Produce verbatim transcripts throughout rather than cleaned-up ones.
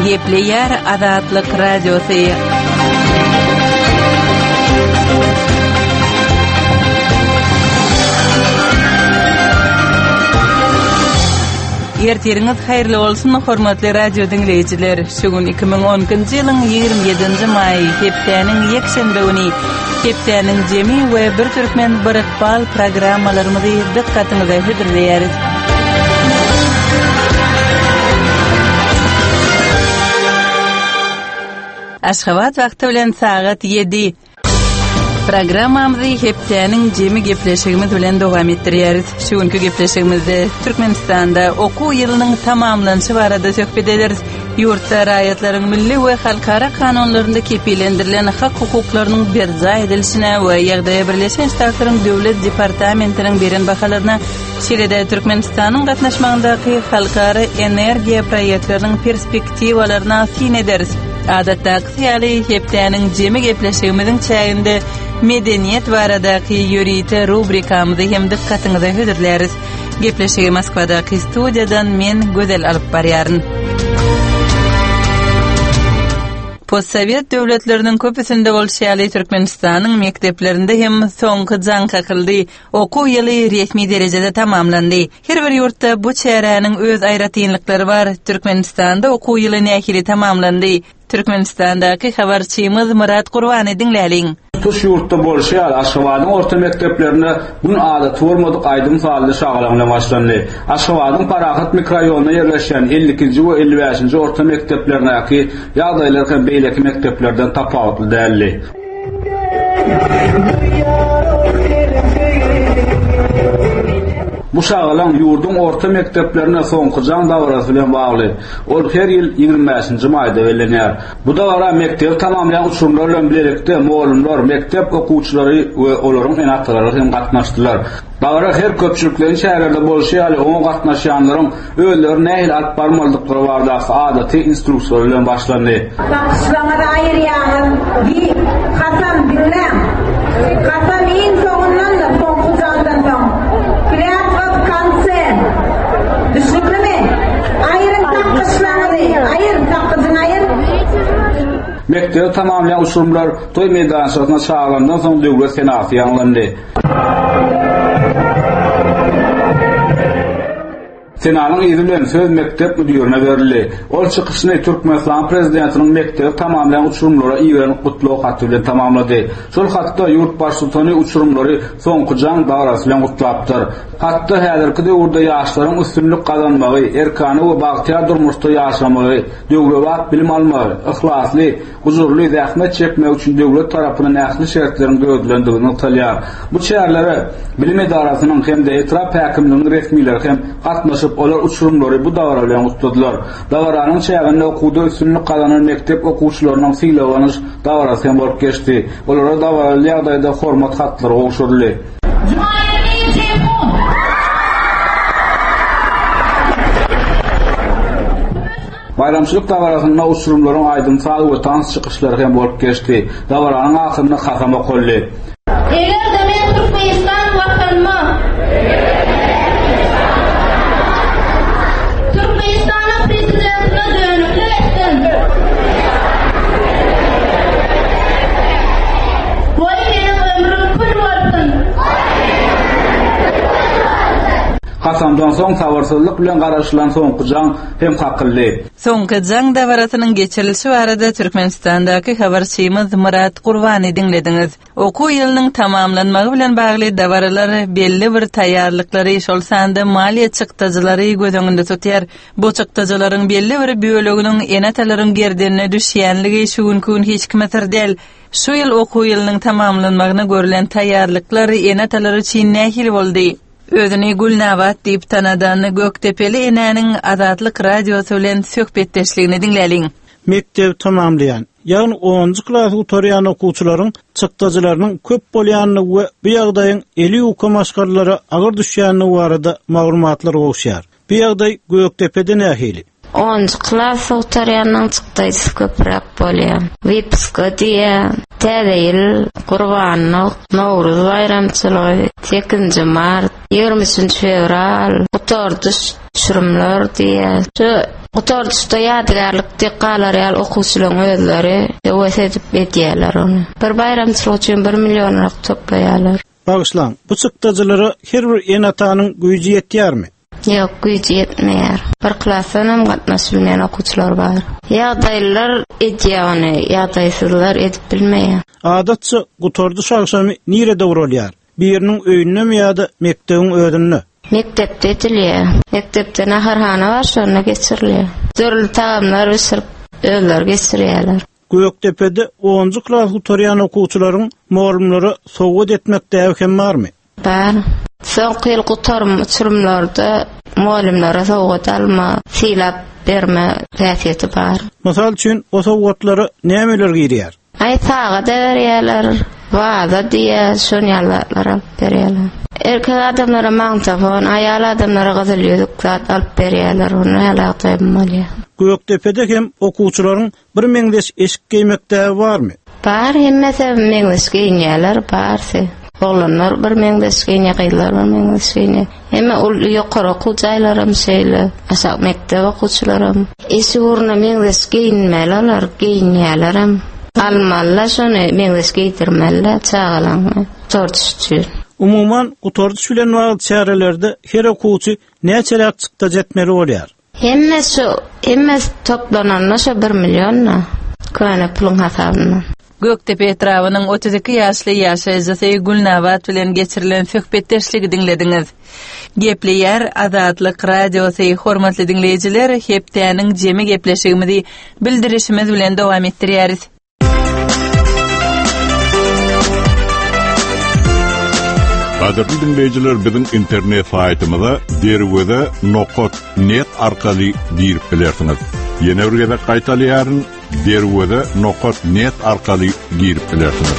Gepleyer Azatlyk Radiosu. Erteriňiz haýrly bolsun, hormatly radio dinleýijiler. Şugun iki ming onunçy ýylyň ýygrimi ýedinji maý hepdeniň ýekşembe güni hepdeniň jemi we bir türkmen bir ykbal programmalarymyzy dikkatiňize hödürleýäris. Aşgabat wagty bilen saat yedi. Programmamyzy hepdeniň jemi gepleşigimiz bilen dowam etdirýäris. Şuňky gepleşigimizde Türkmenistanda okuw ýylynyň tamamlanyşy barada söhbet ederiz. Ýurtda raýatlaryň milli we halkara kanunlarynda kepilendirilen hak hukuklarynyň berja edilişine we ýagdaýa Birleşen Ştatlaryň döwlet departamentiniň beren bahalaryna şeýle Türkmenistanyň gatnaşmagyndaky halkara energiýa proýektleriniň perspektiwalaryna fin ederiz. Adatda ýaly hepdeniň jemi gepleşigimiziň çäginde medeniýet baradaky ýörite rubrikamyzy hem dikkatiňize hödürleýäris. Gepleşigi Moskwadaky studiýadan men Gözel alyp barýaryn. Postsovet döwletleriniň köpüsinde bolşaly Türkmenistanyň mekteplerinde hem soňky jaň kakyldy. Okuw ýyly resmi derejede tamamlandy. Her bir ýurtda bu çäräniň öz aýratynlyklary bar. Türkmenistanda okuw ýyly nähili tamamlandy. Türkmenistandaky habarçymyz Murat Gurbany dinläliň. Tuş ýurtda bolşýar Aşgabatyň orta mekdeplerine bun adaty bolmadyk aýdym sally şagalaňla başlandy. Aşgabatyň Parahat mikroraýonuna ýerleşen ellikinji we elli beşinji orta mekteplerindäki ýagdaýlar hem beýleki mekteplerden tapawutly däldi. Bu şagalan ýurdun orta mekteplerine soňky jaň dawarasy bilen bagly. Ol her ýyl ýygrimi beşinji maýda belenýär. Bu dawara mektep tamamlayan uçurumlar bilen birlikde muallimler, mektep okuwçylary we olaryň enatlary hem gatnaşdylar. Dawara her köpçüliklerin şäherlerde bolşýaly oň gatnaşýanlaryň özleri nähili alyp barmaldyklary bardaky adaty instruksiýonlar bilen başlandy. Başlamagy aýyrýan di Hasan bilen Hasan in soňundan da soňky jandan soň Mektep tamamlayan uçurumlar toy meydançasyna çağrılandan soň döwlet senaty ýanlandy. Senanyň izni bilen söz mektep müdirine berildi. Ol çykyşyny Türkmenistan prezidentiniň mektep tamamlayan uçurumlara iýeren gutlaw haty bilen tamamlady. Şol hatda ýurt başçylygyny uçurumlary soňky jaň dawarasy bilen gutlapdyr. Hatda häzirki döwürde ýaşlaryň üstünlük gazanmagy, erkany we bagtyar durmuşda ýaşamagy, döwlet bilim almagy, ihlasly, huzurly zähmet çekmek üçin döwlet tarapyndan ähli şertlerin gözlendigini talýar. Bu çärlere bilim edarasynyň hem de etrap häkimliginiň resmiýleri hem gatnaşyp olar uçurumlary bu dawara bilen gutladylar. Dawaranyň çäginde okuwda üstünlük gazanan mektep okuwçylarynyň syýlawanyş dawarasy hem bolup geçdi. Olara dawarly ýagdaýda hormat hatlary ogşurly. Bayramçylyk dawarasyna uçurumlaryň aýdymsal we tans çykyşlary hem bolup geçdi. Dawaranyň ahyryna hakama golly. Eger de men Türkmenistan watanma Türkmenistanyň prezidentine dönükle etdim. Boy benim ömrüm pür bolsun. Hasamdan soň sabarsızlyk bilen garaşylan soňky jaň hem hakylly. Soňky jaň dawarasynyň geçirilişi barada Türkmenistandaky habarçymyz Murat Gurbany dinlediňiz. Okuw ýylynyň tamamlanmagy bilen bagly dawaralar belli bir taýýarlyklary şol sanda maliýe çykdyjylary göz öňünde tutýar. Bu çykdyjylaryň belli bir böleginiň enatalaryň gerdenine düşýänligi şuňkun hiç kime sir däl. Şu ýyl okuw ýylynyň tamamlanmagyna görülen taýýarlyklar enatalary üçin nähili boldy? Özüni Gulnabat diýip tanadan Göktepeli enäniň Azatlyk radiosu bilen söhbetdeşligini dinläliň. Mektep tamamlayan, ýagny onunçy klass uturýan okuwçylaryň çykdyjylarynyň köp bolýanyny we bu ýagdaýyň eli hukum aşgarlary agyr düşýäni barada maglumatlar gowşýar. Bu ýagdaý Göktepe'de nähili? onunçy klass uturýanyň çykdyjy köprek bolýar. Wypska diýen, täze ýyl Gurbanyk, Nowruz bayramçylygy, sekinji mart, ýygrimi üçinji fevral, Utorduş uçurumlar diye. Şu Otordusta ýadyrlyk diqqalar ýaly okuwçylaryň özleri ewes edip edýärler onu. Bir bayramçylyk üçin bir million toplaýarlar. Bagyslan, bu çykdyjylary her bir enatanyň güýji ýetýärmi? Ýok, güýji ýetmeýär. Bir klasyna gatnaşyp bilmeýän okuwçylar bar. Ýagdaýlar edýäni, ýagdaýsyzlar edip bilmeýär. Adatça gutordu şagşamy nirede urulýar? Biriniň öýünemi ýa-da mekdebiň özünde? Mektepde edilýär. Mektepde naharhana bar, şonda geçirilýär. Dörli tagamlar üsürip öýler geçirýärler. Göktepe'de onuncu klas gutorýan okuwçylaryň muallimleri sowgat etmekde äwkem barmy? Bar. Soňky ýyl gutorum uçurumlarda muallimlere sowgat alma, silap berme täsiri bar. Mysal üçin o sowgatlary nämeler girýär? Ay sağa da berýärler, vaza diýe şonýallar alyp berýärler. Erkek adamlara magnitofon, ayal adamlara gazel ýüzük alyp berýärler, onu ýalaýap bolýar. Göktepe'de hem okuwçylaryň bir meňdeş eşik giýmekde barmy? Bar, hemmese meňdeş giýýärler, barse. Oglanlar bir meňdeş giýýär, gyzlar bir meňdeş giýýär. Hemme ol ýokary okuw jaýlarym şeýle, aşağı mektep okuwçylarym. Eşi urna meňdeş giýinmeler, giýýärler. Almanlar şonu meňdeş giýdirmeler, çagalan, torçy. Umuman gutorduş bilen wagt çarelerde her okuwçy näçelik çykda jetmeli bolýar? Hemmesi, hemmesi toplananlar şu bir million köne pulun hasabyna. Göktepe etrawynyň otuz iki ýaşly ýaşaýjysy Gulnabat bilen geçirilen söhbetdeşligi dinlediňiz. Gepleýär Azatlyk radiosy hormatly dinleýijiler, hepdeniň jemi gepleşigimizi bildirişimiz bilen dowam etdirýäris. Adapty dinleyijiler biziň internet saýtymyza derwede nokta net arkaly girip bilersiňiz. Ýene bir gede gaýtalýaryn derwede nokta net arkaly girip bilersiňiz.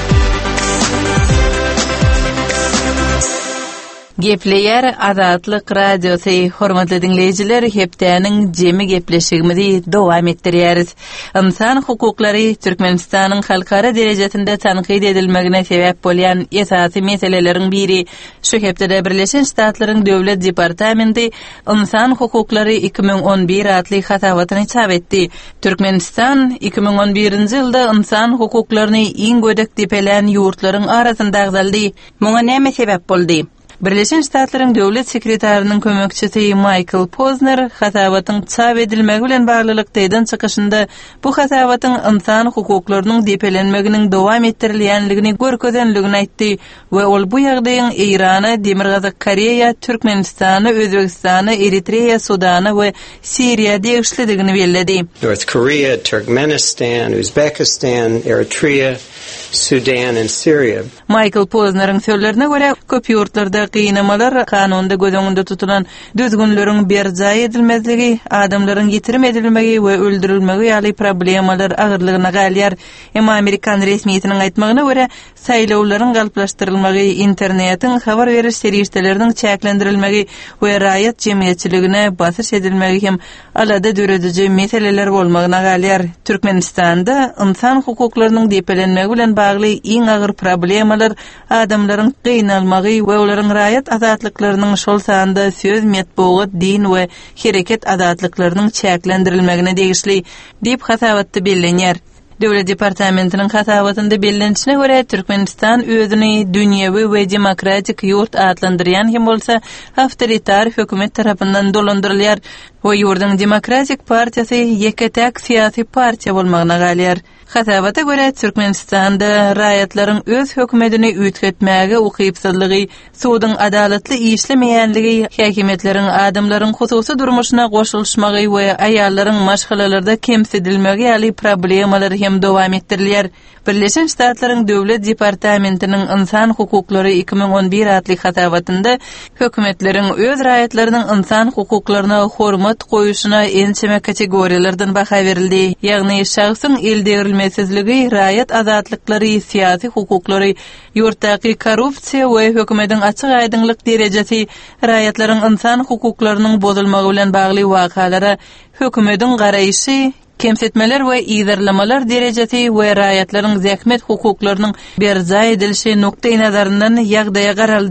Gepleýär Azatlyk radiosy hormatly dinleýijiler, hepdeniň jemi gepleşigimizi dowam etdirýäris. Insan hukuklary Türkmenistanyň halkara derejesinde tanqid edilmegine sebäp bolýan esasy meseleleriň biri. Şu hepde Birleşen Ştatlaryň Döwlet Departamenti insan hukuklary iki ming on bir adly hatawatyny çap etdi. Türkmenistan iki ming on birinji ýylda insan hukuklaryny iň gödek depelen ýurtlaryň arasynda agzaldy. Muňa näme sebäp boldy? Birleşen Ştatlaryň döwlet sekretarinyň kömekçisi Michael Posner hatawatyň çap edilmegi bilen baglylyk teýden çykyşynda bu hatawatyň insan hukuklarynyň depelenmeginiň dowam etdirilýänligini görkezenligini aýtdy we ol bu ýagdaýyň Irana, Demirgazy, Koreýa, Türkmenistany, Özbekistany, Eritreýa, Sudany we Siriýa degişlidigini bellädi. North Korea, Turkmenistan, Uzbekistan, Eritrea, Sudan and Syria. Michael Posner'ın sözlerine göre köp ýurtlarda kynamalar kanunda gözüňde tutulan düzgünleriň berjaý edilmezligi, adamlaryň ýetirim edilmegi we öldürilmegi ýaly problemalar agyrlygyna galýar. Hem Amerikan resmiýetiniň aýtmagyna göre saýlawlaryň galplaşdyrylmagy, internetiň habar beriş serýişleriniň çäklendirilmegi we raýat jemgyýetçiligine basyş edilmegi hem alada dörediji meseleler bolmagyna galýar. Türkmenistanda insan hukuklarynyň depelenmegi bilen bagly iň agyr problemalar adamlaryň gynalmagy we olaryň raýat azatlyklarynyň şol sanda söz, metbuat, din we hereket azatlyklarynyň çäklendirilmegine degişli diýip hasawatda bellenýär. Döwlet departamentiniň hasawatynda bellenişine görä Türkmenistan özüni dünýäwi we demokratik ýurt adlandyrýan hem bolsa awtoritar hökümet tarapyndan dolandyrylýar we ýurdun demokratik partiýasy ýeketek syýasy partiýa bolmagyna galýar. Hasawata görä Türkmenistanda raýatlaryň öz hökümetini üýtgetmäge ukypsızlygy, suwdyň adalatly işlemeýänligi, häkimetleriň adamlaryň hususy durmuşyna goşulmagy we aýallaryň maşgalalarda kemsedilmegi ýaly problemalar hem dowam etdirilýär. Birleşen Ştatlaryň Döwlet Departamentiniň insan hukuklary iki ming on bir adly hasawatynda hökümetleriň öz raýatlarynyň insan hukuklaryna hormat goýuşyna ençeme kategoriýalardan baha berildi. Ýagny şahsyň elderilmesizligi, raýat azatlyklary, syýasy hukuklary, ýurtdaky korrupsiýa we hökümetiň açyk aýdynlyk derejesi raýatlaryň insan hukuklarynyň bozulmagy bilen bagly wakalara hökümetiň garaýşy, kemsetmeler we ýerlemaler derejesi we raýatlaryň zähmet hukuklarynyň berjaý edilişi nokta nazaryndan ýagdaýa garaldy.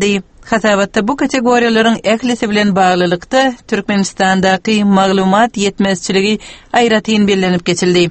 Hasabatda bu kategoriýalaryň eklisi bilen baglylykda Türkmenistandaky maglumat yetmezçiligi aýratyn bellenip geçildi.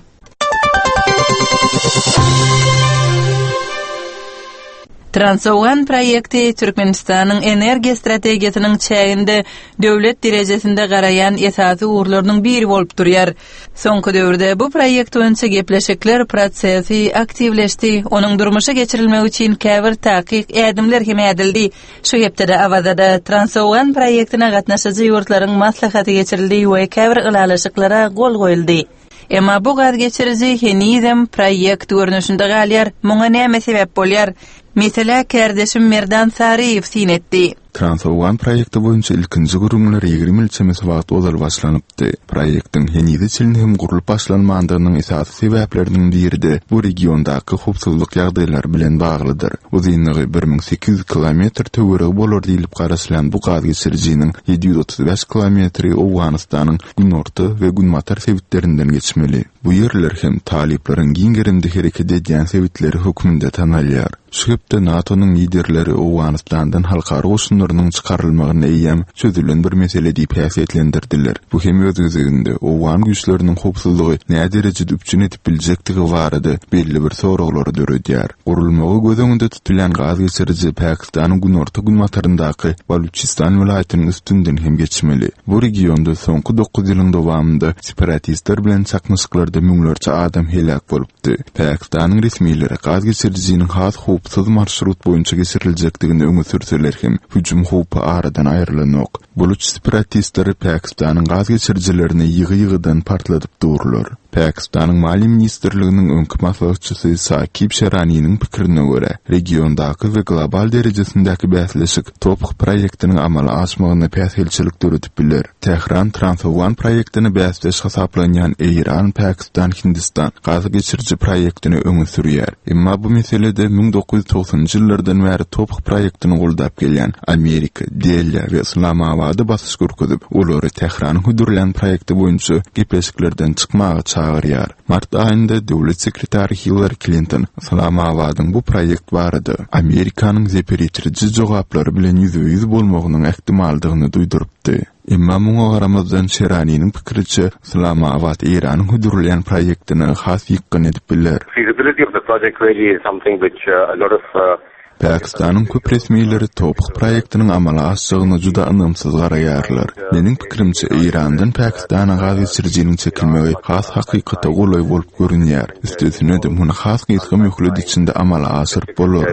Transowan proýekti Türkmenistanyň energiýa strategiýasynyň çäginde döwlet derejesinde garayan esasy urlarynyň biri bolup durýar. Soňky döwürde bu proýekt boýunça gepleşikler prosesi aktivleşdi. Onuň durmuşa geçirilmegi üçin käbir takyk ädimler hem edildi. Şu hepde awazada Transowan proýektine gatnaşyjy ýurtlaryň maslahaty geçirildi we käbir ılalaşyklara gol goýuldy. Emma bu gaz geçirici henizem proýekt görnüşinde galýar. Muňa näme sebäp bolýar? Mesela kardeşim Merdan Sariyev sinetdi. Transowan proýekti boýunça ilkinji gurumlar ýygrimi ilçemiz wagt olar başlanypdy. Proýektiň henize çylny hem gurulyp başlanmandygynyň esasy sebäpleriniň biri de bu regiondaky howpsuzlyk ýagdaýlary bilen baglydyr. Uzunlygy bir min sekiz ýüz kilometr töwereg bolar diýilip garaşylan bu gaz geçirjiniň yedi ýüz otuz beş kilometri Owganystanyň günorta we günmatar sebitlerinden geçmeli. Bu ýerler hem taliplaryň giňgerinde hereket edýän sebitleri hökmünde tanalýar. Şu hepde NATO'nun liderleri Owganystandan halkara goşunlarynyň çykarylmagyny eýem çözülen bir mesele diýip häsiýetlendirdiler. Bu hem özüňizde Owgan güýçleriniň howpsuzlygy näme derejede üpçün etip biljekdigi barada belli bir soraglary döredýär. Gurulmagy göz öňünde tutulan gaz geçiriji Pakistanyň günorta günmataryndaky Baluchistan welaýatynyň üstünden hem geçmeli. Bu regionda soňky dokuz ýylyň dowamında separatistler bilen çakmyşyklarda müňlerçe adam helak bolupdy. Pakistanyň resmiýetleri gaz geçirijiniň has howpsuz marşrut boýunça geçiriljekdigini öňe sürseler hem hüjüm howpy aradan aýrylanok. Buluç separatistleri Pakistanyň gaz geçirijilerini ýygy-ýygydan partlatyp durlar. Pakistanyň Mali Ministrliginiň öňkü maslahatçysy Sakib Sheraniýanyň pikirine görä, regiondaky we global derejesindäki bäsleşik topuk proýektiniň amala aşmagyna päshelçilik döredip biler. Tehran Transowan proýektini bäsleş hasaplanýan Iran, Pakistan, Hindistan gaz geçiriji proýektini öňe sürýär. Emma bu meselede bin dokuz ýüz togsanjy ýyllardan bäri topuk proýektini goldap gelýän Amerika, Diýelýär we Islamabady basyş görkezip, olary Tehranyň hudurlan proýekti boýunça gepleşiklerden çykmagy çağırýar. Mart aýynda döwlet sekretary Hillary Clinton Islamabadyň bu proýekt barada Amerikanyň zeperitirici jogaplary bilen ýüze-ýüz bolmagynyň ähtimaldygyny duýdurupdy. Emma muňa garamazdan Sheraniýanyň pikiriçe Islamabad Iranyň hudurlan proýektini has ýykyn edip biler. Feasibility of the project really is something which uh, a lot of uh, Pakistanyň köp resmiýetleri topuk proýektiniň amala aşygyny juda anlamsyz garaýarlar. Meniň pikirimçe Irandan Pakistana gaz geçirijiniň çekilmegi has hakykata golay bolup görünýär. Üstesine de muny has gysga möhlet içinde amala aşyryp bolar.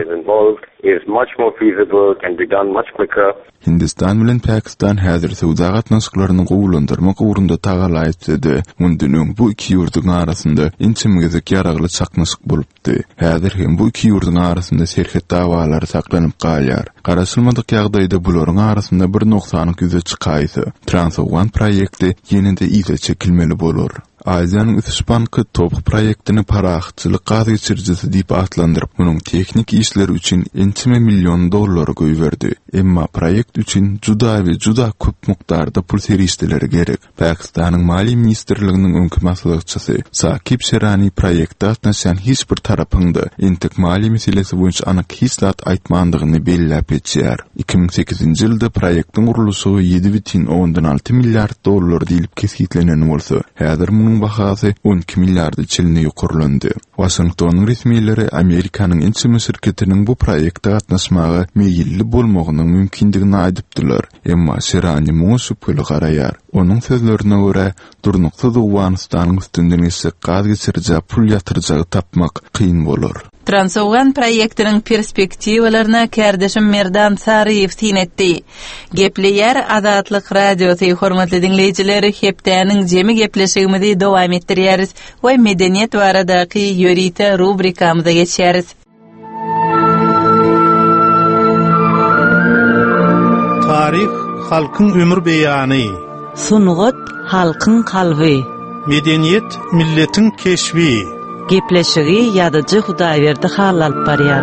Is much more feasible, can be done much quicker. Hindistan bilen Pakistan häzir sowda gatnaşyklaryny gowulandyrmak ugrunda tagalaýtdy. Mundyň bu iki ýurduň arasynda inçimgizek ýaragly çakmaşyk bolupdy. Häzir hem bu iki ýurduň arasynda serhet dawalary saklanyp galýar. Garaşylmadyk ýagdaýda bularyň arasynda bir noksanyň ýüze çykaýdy. Transowan proýekti ýenide ýyza çekilmeli bolar. Aziýanyň Üspanky topuk proýektini paraxçylyk gaz geçirjisi diýip atlandyryp, munyň teknik işleri üçin ençime million dollar goýberdi. Emma proýekt üçin juda we juda köp mukdarda pul serişdileri gerek. Pakistanyň Mali Ministrliginiň öňkü maslahatçysy Sakib Sheraniýany proýekde atnaşan hiç bir tarapynda entek mali meselesi boýunça anyk hislat aýtmandygyny belläp etýär. iki bin sekizinji ýylda proýektiň guruluşy ýedi butun alty milliard dollar diýilip kesgitlenen bolsa, häzir bahasy on iki milliardy çylny ýokurlandy. Washingtonyň resmiýetleri Amerikanyň ençime şirketiniň bu proýekde gatnaşmagy meýilli bolmagynyň mümkindigini aýdypdylar. Emma Sheraniýany muňa şüpheli garaýar. Onuň sözlerine görä, durnuksyz Owganystanyň üstünden ise gaz geçiriji pul ýatyrjagy tapmak kyn bolar. Transowan proýektiniň perspektiwalaryna kardeşim Merdan Sariyev sinetdi. Gepleýär Azatlyk radiosy hormatly dinleýijileri, hepdäniň jemi gepleşigimizi dowam etdirýäris we medeniýet baradaky ýörite rubrikamyza geçýäris. Tarih halkyň ömür beýany. Sunugat halkyň kalby. Medeniýet milletiň keşbi. Gepleşigi ýadyjy Hudaýberdi hal alyp barýar.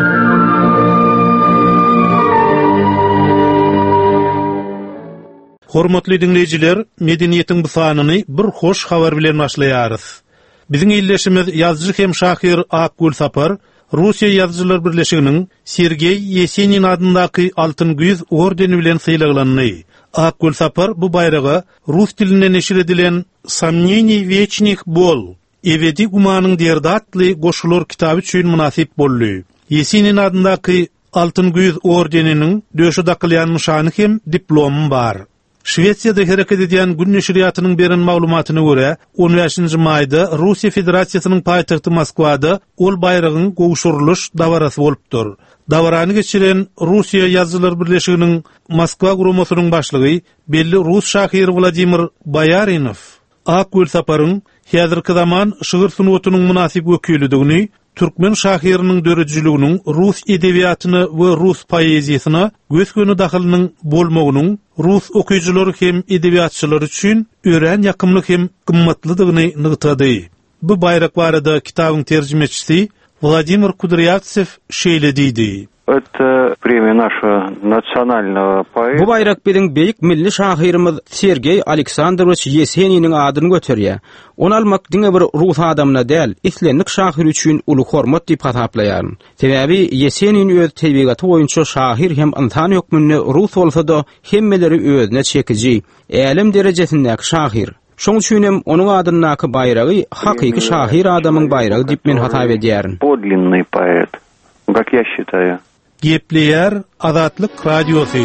Hormatly dinleýijiler, medeniýetiň bu sanyny bir hoş habar bilen başlaýarys. Biziň ýylleşimiz ýazgıcı hem şahyr Akgül Sapar Rusiya Yazıcılar Birleşiginiň Sergey Yesenin adyndaky Altyn Güýz ordeni bilen syýlaglandy. Akgül Sapar bu bayraga rus tilinden neşir edilen Samneni Vechnik Bol, Ebedi Gumanyň derdi atly goşular kitaby üçin münasip boldy. Yesenin adyndaky Altyn Güýz ordeniniň döşe dakylýan nişany hem diplomum bar. Şwetsiýada hereket edýän gün neşriýatynyň beren maglumatyna görä, on beşinji maýda Russiýa Federasiýasynyň paýtagty Moskwada ol bayragyň gowşurylyş dawarasy bolupdyr. Dawarany geçiren Russiýa Yazıcılar Birleşiginiň Moskwa gurumasynyň başlygy belli rus şahyry Vladimir Bayarinow Akgül Saparyň häzirki zaman şygyr sunuwatynyň münasip wekilligini, Türkmen şahyrynyň dörejçiliginiň rus edebiýatyny we rus poeziýasyna göz göni dahylynyň bolmagynyň rus okuyjylary hem edebiýatçylary üçin ören ýakymlyk hem gymmatlydygyny nygtady. Bu bayrak barada kitabyň terjimechisi Владимир Кудрявцев şeýle diýdi. Это премия нашего национального поэта. Bu bayrak biziň beýik milli şahyrymyz Sergey Aleksandrovich Yeseniniň adyny göterýär. Onu almak diňe bir rus adamyna däl, islenlik şahyr üçin uly hormat diýip hasaplaýaryn. Sebäbi Yesenin öz tebigaty boýunça şahyr hem insan hökmüne rus bolsa-da hemmeleri özüne çekiji, älim derejesindäki şahyr. Şoň üçin hem onuň adynyňky bayragy hakyky şahyr adamyň bayragy diýip men hatap edýärin. Подлинный поэт, как я считаю. Gepleýär Azatlyk radiosy.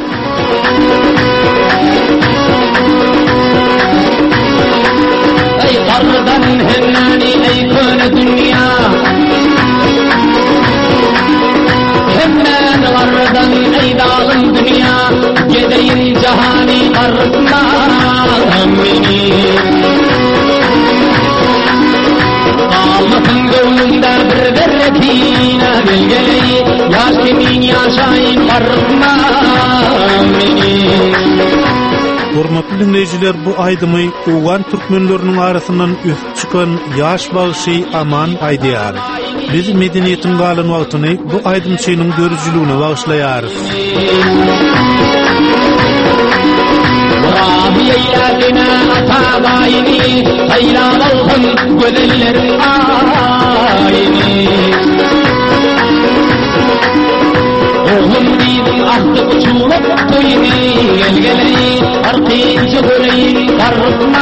Ey gardan hennani ey köne dünýä. Hemmen gardan ey dalym dünýä. Gedeýin jahany artma meni. Allah'ın gönlünde bir berrekine belgeleyi Yasemin yaşayın arıtma meni. Hormatly dinleyijiler, bu aýdymy uwan türkmenleriniň arasyndan üst çykan ýaş bagşy Aman aýdýar. Biz medeniýetiň galan wagtyny bu aýdymçynyň dörejçiligine bagşlaýarys. Rabiyellerine atabayini hayran olsun gözellerin ayini. Oğlum bizim ahtı uçurup koyini gelgeleyi artıyıcı göreyin karıtma.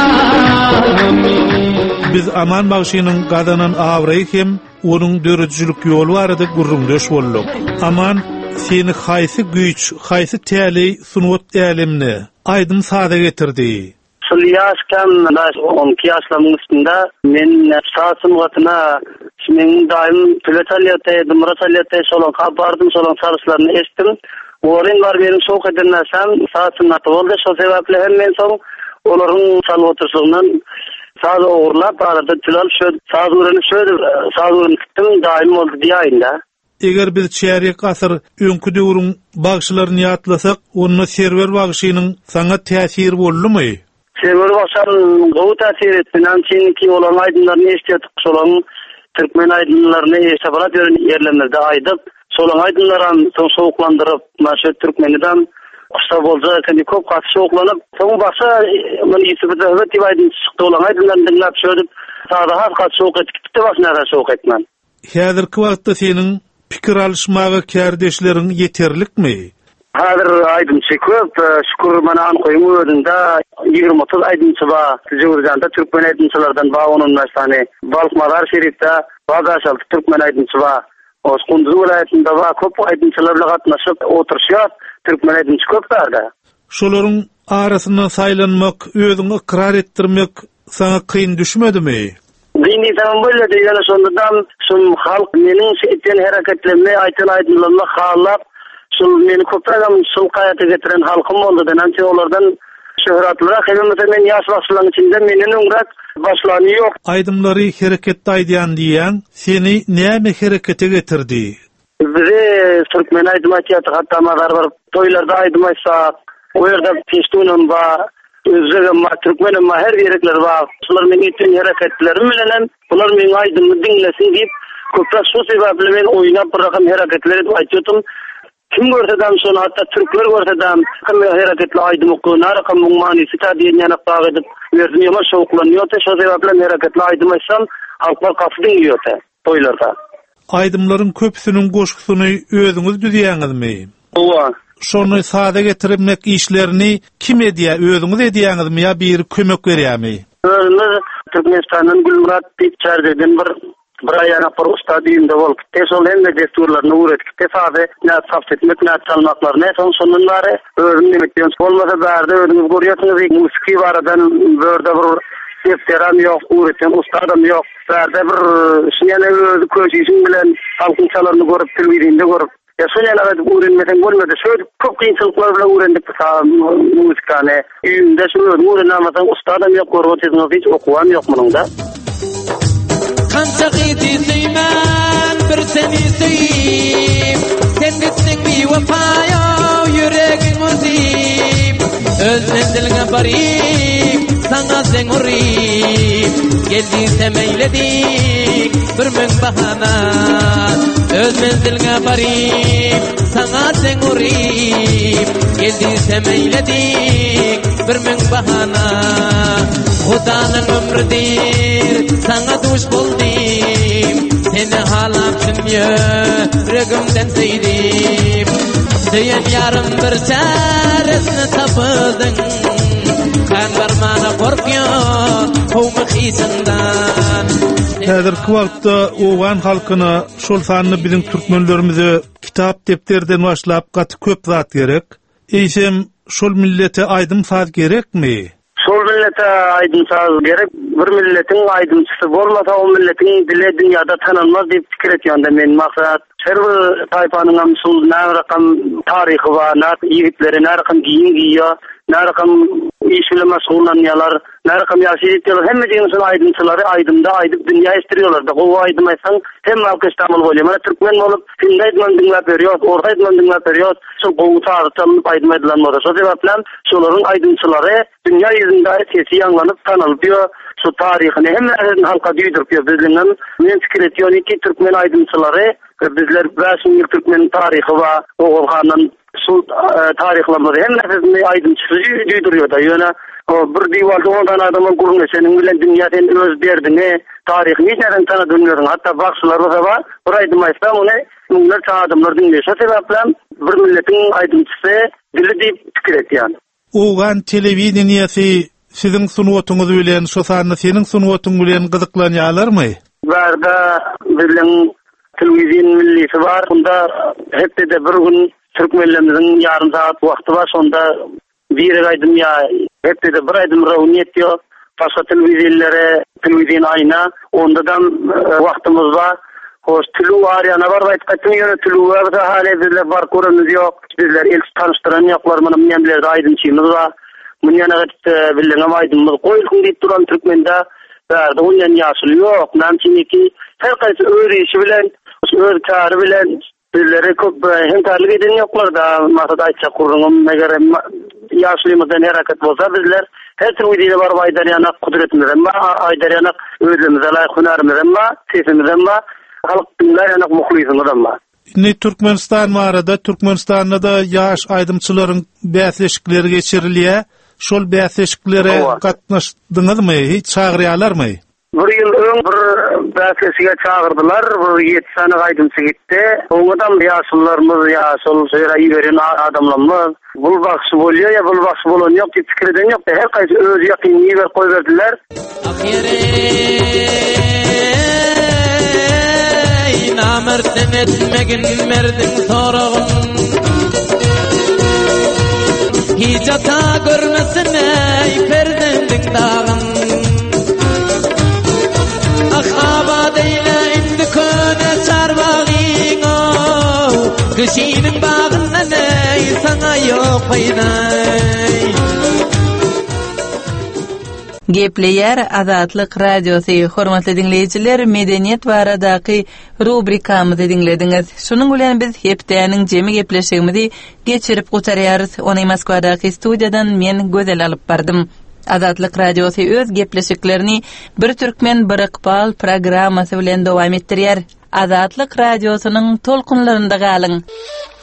Biz Aman bagşynyň gadanan awray hem onuň dörejçilik ýolu barada gurrundaş bolduk. Aman, seni haýsy güýç, haýsy täli sunwat älimni aydym sada getirdi. Şol ýaşkan on iki ýaşlaryň üstünde men sasym watyna men daim tületalýatda, dymratalýatda şolan kabardym, şolan sarıslaryny eşitdim. Orin bar benim şok edilmesem sasym atı boldy. Şol sebeple hem men soň olaryň sal oturşygyndan saz oğurlap arada tülal şöd saz öğrenip şöyle saz öğrenip gittim, daim oldu diýaýynda. Eger biz çeyrek asyr öňkü döwrüň bagşylaryny ýatlasak, onda serwer bagşynyň saňa täsir boldumy? Serwer bagşynyň gowy täsir etdi. Nançynki olan aýdymlaryny eşitdik, şolaň türkmen aýdymlaryny eşitip ýerlerinde aýdyp, şolaň aýdymlaryny soň sowuklandyryp, maşa türkmeniden Kuşta bolsa kendi köp gaty şoklanyp, soň başa men ýetip däwet diýip aýdym, çykdy olan aýdymlaryny dinläp şöýdüp, sada has gaty şok etdi, başna şok etmän. Häzirki wagtda seniň pikir alışmaga kärdeşleriň ýeterlikmi? Häzir aýdymçy köp, şükür mana ankoýum öýünde ýygrimi otuz aýdymçy bar. Jowrjanda türkmen aýdymçylardan ba onun näsani Balkmazar şerifde bagaşal türkmen aýdymçy bar. Oskundu vilayetinde bar köp aýdymçylarla gatnaşyp oturşýar. Türkmen aýdymçy köp barda. Şolaryň arasyndan saýlanmak, özüňi ikrar etdirmek sana kıyın düşmedimi? Dini tamam böyle diýene sondan şol halk meniň etýän hereketlerime aýtan aýdymlarymı halap, şol meni köpüram şol gaýata getiren halkym boldy. Denançy olardan şöhratlyra hemimde men ýaş başlaryň içinde meniň öňrak başlany ýok. Aýdymlary hereketde aýdýan diýen, seni näme herekete getirdi? Bize Türkmen aýdymçy hatta mazar bar toýlarda aýdymçy, o ýerde peştunum bar. Özüge ma Türkmenim ma her ýerekler bar. Şolar meni etýän hereketlerim bilen bular meni aýdymy dinlesin diýip köpürak şu sebeple men oýnap bir rakam hereketler edip aýtýardym. Kim görsem şonu hatta türkler görsem kim hereketli aýdymy okunar rakam muňmany sita diýen ýa-da paýa edip ýerden ýama şowklanýar. Şo sebeple hereketli aýdymy aýtsam halklar gaty diňýär toýlarda. aydımların köpüsünün goşgusyny özüňiz düzýäňizmi? Owa. Şonu sada getirmek işlerini kim ediyor? Özüňiz edýäňizmi ýa bir kömek berýärmi? Özümiz Türkmenistan'ın Gülmurat Pitçer'den bir bir ayana par ustadiyinde bolup tesol hemme desturlaryny öğretip tesabe näp sapsetmek näp çalmaklar ne son sonunlary özüm demekden bolmasa bärde özüňiz görýärsiňiz musiki baradan börde bir defteram ýok, öğreten ustadam ýok. Bärde bir şeýle özü köşeşiň bilen halkyň çalaryny görüp telewizionda görüp ya şeýle öğrenmeden bolmady. Şöyle köp kynçylyklar bilen öğrendik musikany. Üýümde şu öğrenmeden ustadam ýok, görýärsiňiz hiç okuwam ýok mununda. Kança gidi seyman bir seni seyip sen gitsin bir vefaya yüreğin uzip öz menziline barip sana sen urip geldiyse meyledik bir mün bahana öz menziline barip sana sen urip geldiyse meyledik bir mün bahana Hudanın ömrüdir sana duş buldum seni halaptım yüreğimden seydim Diyen yarım bir çaresini tapıldın kan varmana korkuyor kovmu kıyısından Häzirki wagtda owan halkyna şol sanyny biziň türkmenlerimize kitap depterden başlap gaty köp zat gerek. Eýsem şol millete aýdym saz gerekmi? Şol millete aydın saz gerek. Bir milletin aydınçısı bolmasa o milletin dile dünyada tanınmaz diýip pikir etýände men maksat her bir taýpanyň amsul närakam taryhy we näp ýigitleri närakam giyin giýýär, närakam işle meşgullanýarlar, närakam ýaşaýarlar. Hemme diňiň aydınçylary aydymda aýdyp dünýä estirýärler. O aýdymaýsaň hem alkışlamyl bolýar. Mana türkmen bolup findaýdman diňläp berýär, ordaýdman diňläp berýär. Şol gowy tarykdan aýdymaýdylar moda. Şol sebäplen şolaryň aydınçylary dünýä ýüzünde sesi ýanlanyp tanalyp şu taryhyny hem halka düýdirip bizden men pikir etýän ki türkmen aydınçylary bizler beşinji ýyl türkmen taryhy we oğulhanyň şu taryhlamary hem näzerinde aydınçysy düýdirýär da ýöne bir diýwalda ondan adamın gurun senin bilen dünýäden öz berdiňi taryhyny näden tanadymlar hatda bakşylar bolsa bir aýdymaýsa ony muňlar çağdymlar diňleşe sebäplen bir milletin aydınçysy dili diýip pikir etýän. Owan telewizionyasy siziň sunuwatyňyz bilen şo sany seniň sunuwatyň bilen gyzyklanýarlarmy? Barda bilen telewizyon millisi var. Bunda hepde de bir gün türkmenlerimiziň yarım saat wagty var. Sonda bir aýdym ýa hepde de bir aýdym rawniyet ýok. Başga telewizyonlere, telewizyon aýna onda da wagtymyz var. Hoş tülü var ýa nabar aýtgatym ýöne tülü var da hale bizler bar göremiz ýok. Bizler ilk tanıştyran ýoklar mana memlerde aýdymçymyz var. Munyan agat bilen aýdymyz goýulgun diýip duran türkmende bärde ondan ýaşyl ýok. Näçiniki her gaýsy öz işi bilen, öz kary bilen bizlere köp hemkarlyk eden ýoklar da maksat aýtsa gurrunum eger ýaşlymyzdan herakat bolsa bizler her türlü bar aýdarýanak kudretimiz emma aýdarýanak özümize laýyk hünärimiz emma sesimiz emma halk dinleýänek muhlisimiz emma. Ne Türkmenistan marada Türkmenistanda da ýaş aýdymçylaryň bäsleşikleri geçirilýär. Şol bäsleşiklere gatnaşdyňyzmy? Hiç çagyrýarlarmy? Bir ýyl öň bir bäsleşige çagyrdylar. Bir ýeti sany aýdymçy gitdi. Oňadan ýaşullarymyz ýa şol söýräýi beren adamlarymyz bul bakşy bolýar ýa bul bakşy bolan ýok diýip pikir eden ýok. Her gaýsy öz ýakyny ber goý berdiler. Namerden etmegin merdin sorağın Hiç hata görmesin ey perdendin dağın Akhaba deyle indi köne çarbağın Kışinin bağından ey sana yok payday Gepleyer Azatlyk Radiosy hormatly dinleýijiler, medeniýet baradaky rubrikamyzy dinlediňiz. Şunuň bilen biz hepdeniň jemi gepleşigimizi geçirip gutarýarys. Ony Moskwadaky studiýadan men gözel alyp bardym. Azatlyk Radiosy öz gepleşiklerini bir türkmen bir ykbal programmasy bilen dowam etdirýär. Azatlyk Radiosynyň tolkunlarynda galyň.